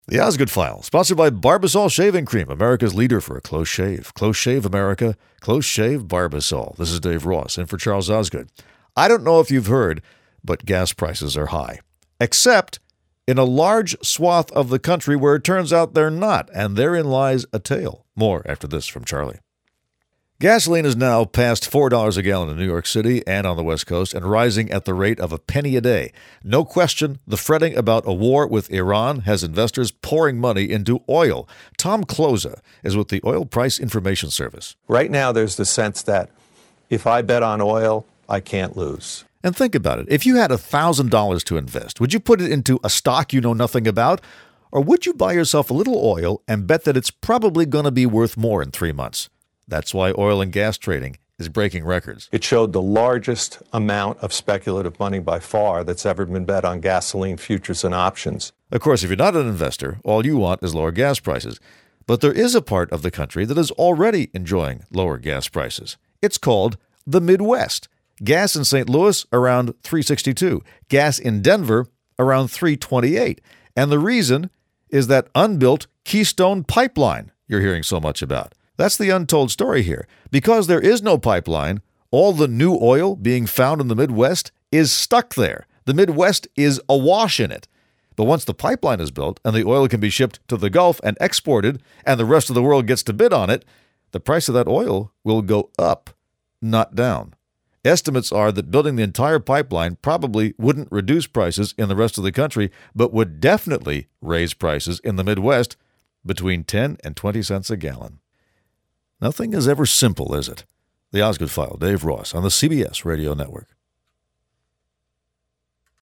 The Osgood File, sponsored by Barbasol Shaving Cream, America's leader for a close shave. Close shave, America. Close shave, Barbasol. This is Dave Ross, in for Charles Osgood. I don't know if you've heard, but gas prices are high. Except in a large swath of the country where it turns out they're not, and therein lies a tale. More after this from Charlie. Gasoline is now past $4 a gallon in New York City and on the West Coast and rising at the rate of a penny a day. No question, the fretting about a war with Iran has investors pouring money into oil. Tom Kloza is with the Oil Price Information Service. Right now, there's the sense that if I bet on oil, I can't lose. And think about it. If you had $1,000 to invest, would you put it into a stock you know nothing about? Or would you buy yourself a little oil and bet that it's probably going to be worth more in 3 months? That's why oil and gas trading is breaking records. It showed the largest amount of speculative money by far that's ever been bet on gasoline futures and options. Of course, if you're not an investor, all you want is lower gas prices. But there is a part of the country that is already enjoying lower gas prices. It's called the Midwest. Gas in St. Louis around $3.62. Gas in Denver around $3.28. And the reason is that unbuilt Keystone Pipeline you're hearing so much about. That's the untold story here. Because there is no pipeline, all the new oil being found in the Midwest is stuck there. The Midwest is awash in it. But once the pipeline is built and the oil can be shipped to the Gulf and exported, and the rest of the world gets to bid on it, the price of that oil will go up, not down. Estimates are that building the entire pipeline probably wouldn't reduce prices in the rest of the country, but would definitely raise prices in the Midwest between 10 and 20 cents a gallon. Nothing is ever simple, is it? The Osgood File, Dave Ross, on the CBS Radio Network.